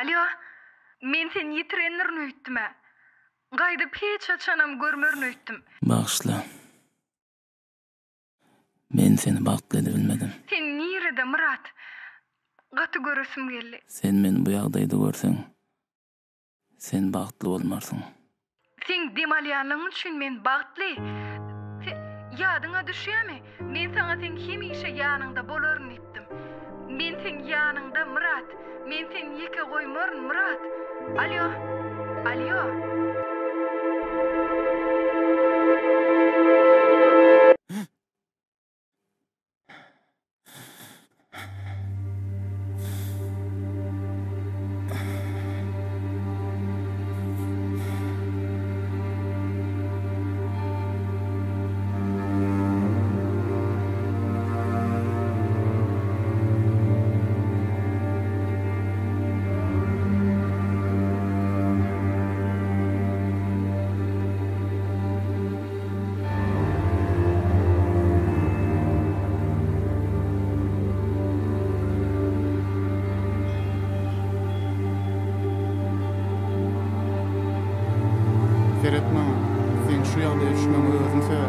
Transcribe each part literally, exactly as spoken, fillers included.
Alo, men sen yitirenlerini öýtdüm. Gaýdyp hiç açanam görmerini öýtdüm. Bağışla. Men seni bagtly edip bilmedim. Sen nirede Murat? Gaty göresim geldi. Sen meni bu ýagdaýda görseň, sen bagtly bolmarsyň. Sen demalýanlygyň üçin men bagtly. Ýadyňa düşýärmi? Men sana sen hemişe ýanyňda bolaryn etdim. Men sen ýanyňda Murat. Men sen ýeke goýmaryn Murat. Alo. Alo. Feretma, sen şu ýagdaýa düşmemi özüň sebäp.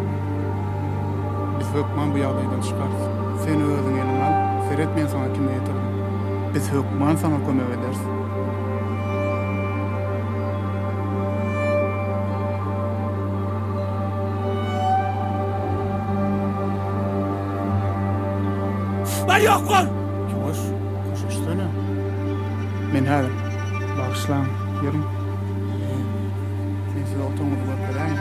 Biz hökman bu ýagdaýdan çykarys. Sen özüň eliň al, Feret men sana kime ýetirdim. Biz hökman sana kömek ederiz. Ben yok ol! Koş, koş üstüne. Men hadi, bağışlan, yürüm. Sen size otomodu bak vereyim.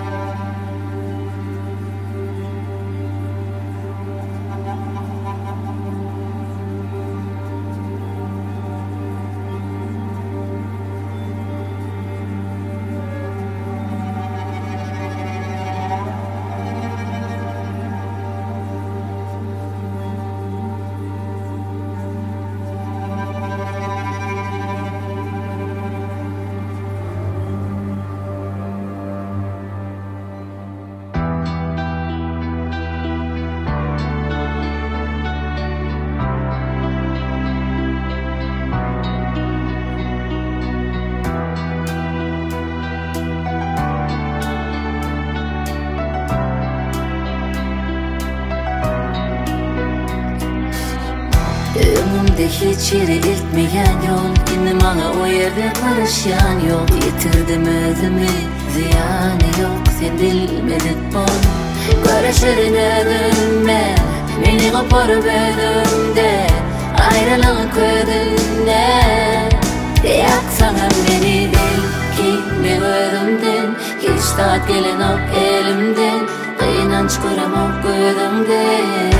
Ömrümde hiç yeri ilkmeyen yol, yine bana o yerde karışan yol. Yitirdim özümü, ziyanı yok, sen bilmedin bunu. Karışırın ödümde, beni koparıp ödümde, ayrılığın ködünde. Yaksana beni değil ki ben ödümden, hiç tat gelen ok elimden, kıynanç kuram ok ödümden.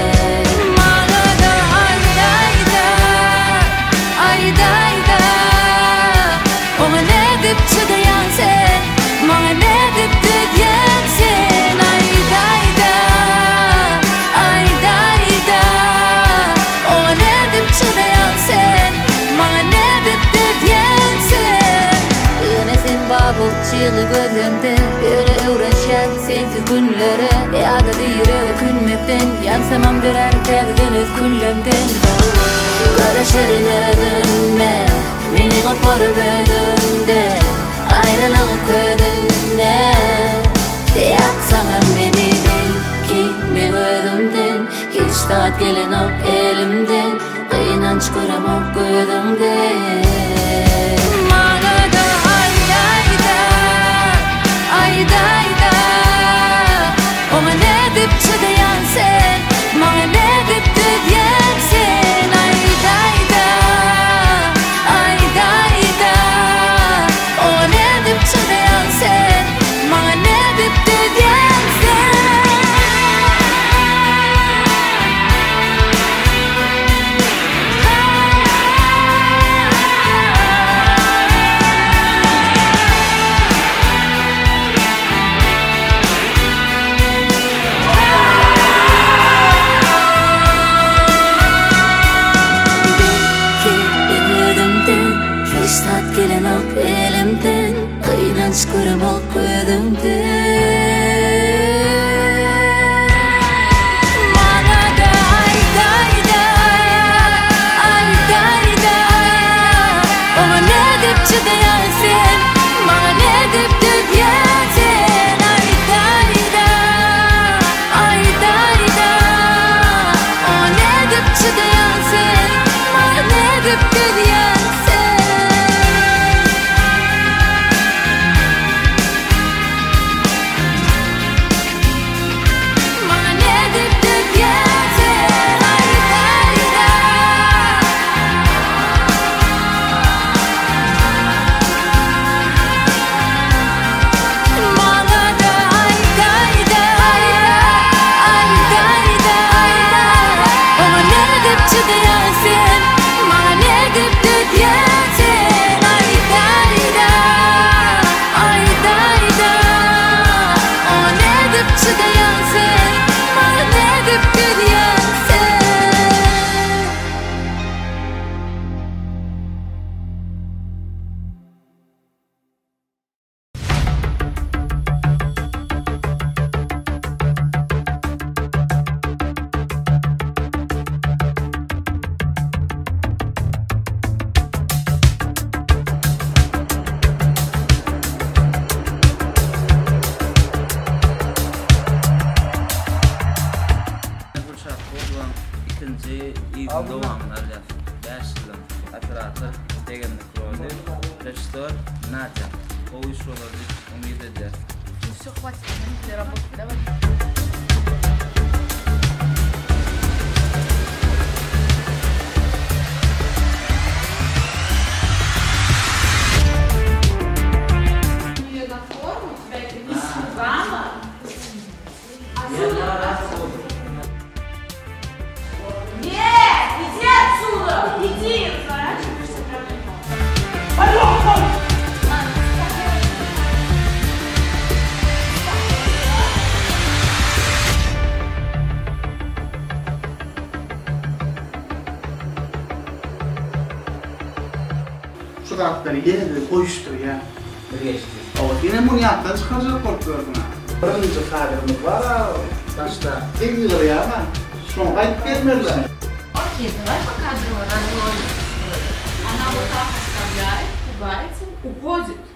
Ayda ayda Ona ne dip çıdayan sen Bana ne dip diyen sen Ayda ayda Ayda ayda Ona ne dip çıdayan sen Bana ne dip diyen sen Yine sen babul çığlı gözümde Böyle uğraşan sensiz günlere Yağda dire künmekten Yansamam birer tegdiniz küllemden Karışırın ödünme, beni koparıp ödümde, ayrılığın ködünde. Yaksana beni değil ki ben ödümden, hiç tat gelen ok elimden, kıynanç kuram ok ödümden. Bana da ayda ayda, ayda ayda, ona ne dip çıdayan sen, bana ne dip diyen sen. Мотор, Надя. O iş olabilir, umid eder. Ну все, хватит, для работы, давай. Şu tarafları geldi, koyuştur ya. Geçti. O yine bunu yaptan çıkaracak korkuyorum ha. Birinci kaderimiz var ha. Başta tek yılır ya ama. Son kayıp gelmediler. Окей, давай пока разложим. Она вот так оставляет, пугается, уходит.